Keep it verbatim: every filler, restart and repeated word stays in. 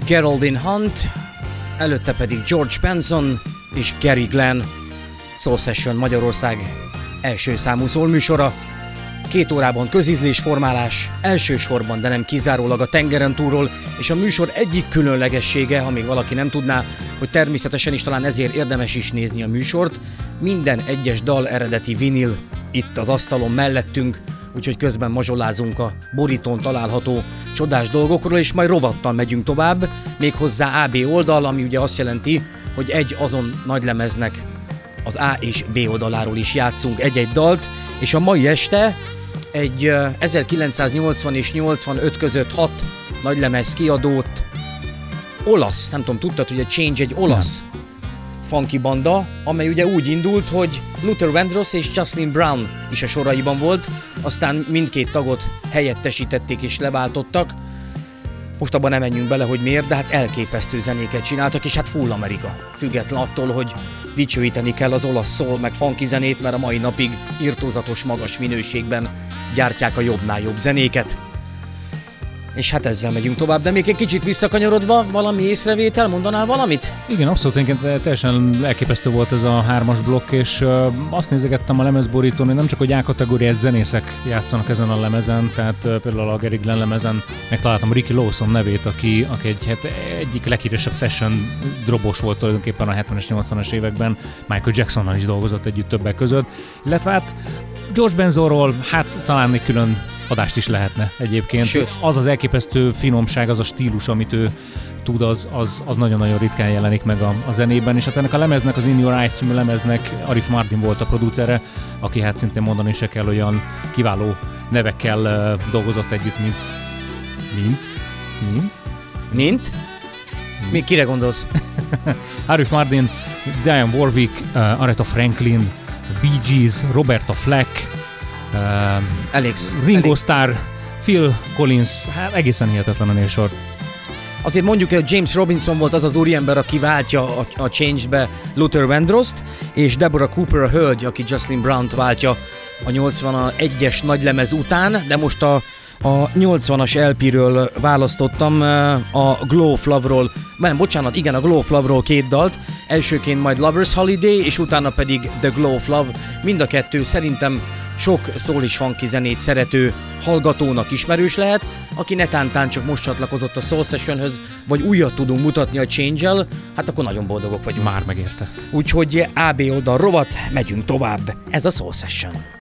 Geraldine Hunt, előtte pedig George Benson és Gary Glenn. Soul Session Magyarország első számú soul műsora. Két órában közízlésformálás, elsősorban, de nem kizárólag a tengeren túlról, és a műsor egyik különlegessége, ha még valaki nem tudná, hogy természetesen is talán ezért érdemes is nézni a műsort, minden egyes dal eredeti vinil itt az asztalon mellettünk, úgyhogy közben mazsolázunk a borítón található csodás dolgokról, és majd rovattal megyünk tovább, méghozzá á bé oldal, ami ugye azt jelenti, hogy egy azon nagylemeznek az A és B oldaláról is játszunk egy-egy dalt, és a mai este egy ezerkilencszáznyolcvan és nyolcvanöt között hat nagylemez kiadót, olasz, nem tudom, tudtad, hogy a Change egy olasz nem. funky banda, amely ugye úgy indult, hogy Luther Vandross és Jocelyn Brown is a soraiban volt, aztán mindkét tagot helyettesítették és leváltottak. Most abban nem menjünk bele, hogy miért, de hát elképesztő zenéket csináltak, és hát full Amerika. Független attól, hogy dicsőíteni kell az olasz soul meg funky zenét, mert a mai napig irtózatos magas minőségben gyártják a jobbnál jobb zenéket. És hát ezzel megyünk tovább, de még egy kicsit visszakanyarodva, valami észrevétel, mondanál valamit? Igen, abszolút, én teljesen elképesztő volt ez a hármas blokk, és uh, azt nézegettem a lemezborítón, hogy nem csak hogy A-kategóriás zenészek játszanak ezen a lemezen, tehát uh, például a Gary Glenn lemezen megtaláltam Ricky Lawson nevét, aki, aki egy, hát, egyik leghíresebb session drobos volt tulajdonképpen a hetvenes, nyolcvanas években, Michael Jacksonnal is dolgozott együtt többek között, illetve hát George Benzonról, hát talán egy külön adást is lehetne egyébként. Sőt. Az az elképesztő finomság, az a stílus, amit ő tud, az, az, az nagyon-nagyon ritkán jelenik meg a, a zenében, és hát ennek a lemeznek, az In Your Eyes című lemeznek Arif Mardin volt a producere, aki hát szintén mondani se kell, olyan kiváló nevekkel uh, dolgozott együtt, mint... Mint? Mint? Mint? Mi, kire gondolsz? Arif Mardin, Dionne Warwick, uh, Aretha Franklin, Bee Gees, Roberta Flack, Uh, elég, Ringo elég. Starr, Phil Collins, hát egészen hihetetlen a névsor. Azért mondjuk, hogy James Robinson volt az az úriember, aki váltja a, a Change-be Luther Vandross-t, és Deborah Cooper a hölgy, aki Jocelyn Brown-t váltja a nyolcvanegyes nagylemez után, de most a, a nyolcvanas el pé-ről választottam a Glow of Love-ról, nem, bocsánat, igen, a Glow of Love-ról két dalt, elsőként majd Lover's Holiday, és utána pedig The Glow of Love, mind a kettő szerintem sok soul és funky zenét szerető hallgatónak ismerős lehet, aki netántán csak most csatlakozott a Soul Sessionhöz, vagy újat tudunk mutatni a Change-el, hát akkor nagyon boldogok vagyunk. Már megérte. Úgyhogy á bé oldal rovat, megyünk tovább. Ez a Soul Session.